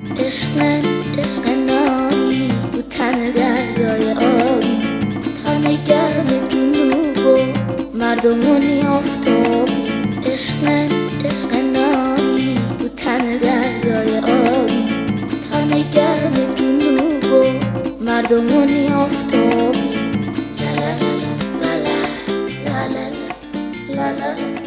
عشق نایی رو تن دریای آبی، تن گرم جنوب و مردمونی آفتابی. عشق نایی رو تن دریای آبی، تن گرم جنوب و مردمونی آفتابی. لا لا لا لا لا لا لا لا.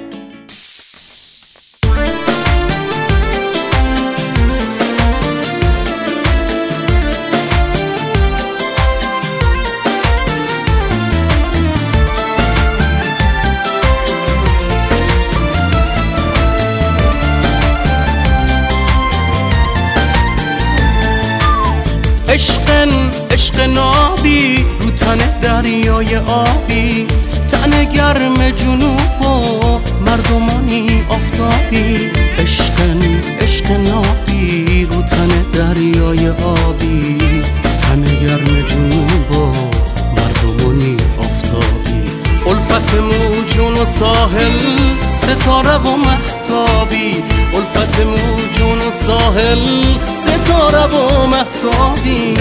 عشق نابی رو تن دریای آبی، تن گرم جنوب و مردمانی آفتابی. عشق نابی رو تن دریای آبی، تن گرم جنوب و مردمانی آفتابی. الفت موجون و ساحل، ستاره و مهتابی. الفت موجون و ساحل، ستاره و مهتابی.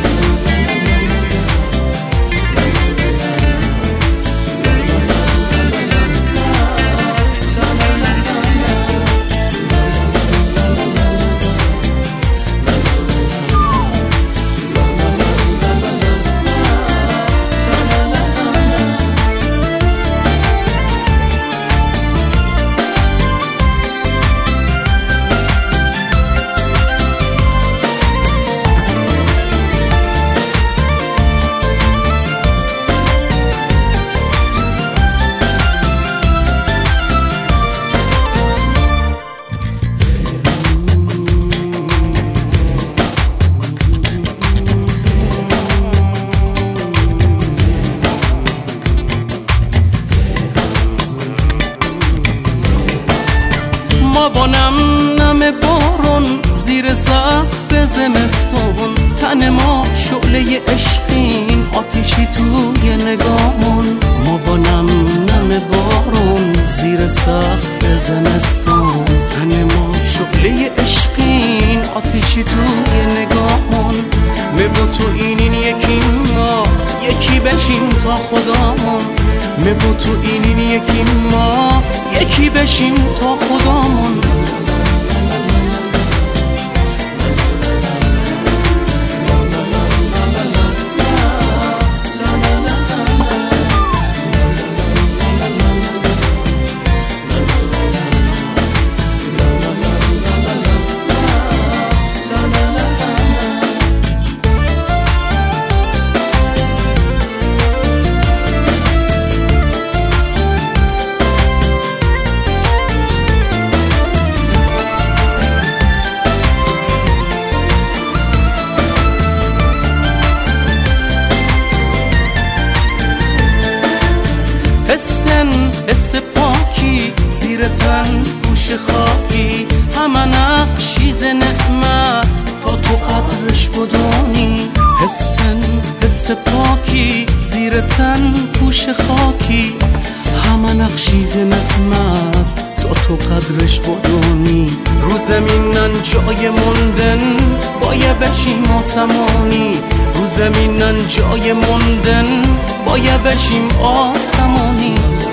ما با نم بارون زیر سقف زمستون، تن ما شعله عشقین آتیشی توی نگامون. ما با نم بارون زیر سقف زمستون، تن ما شعله عشقین آتیشی توی نگامون. می با تو اینین یکی ما، یکی بشیم تا خدامون. می با تو اینین یکی ما، یکی بشیم تا خدامون. حس پاکی زیر تن پوش خاکی، همه نقشیز نعمت تا تو قدرش بدونی. حس پاکی زیر تن پوش خاکی، همه نقشیز نعمت تا تو قدرش بدونی. رو زمینن جای موندن باید بشیم آسمانی. رو زمینن جای موندن باید بشیم آسمانی.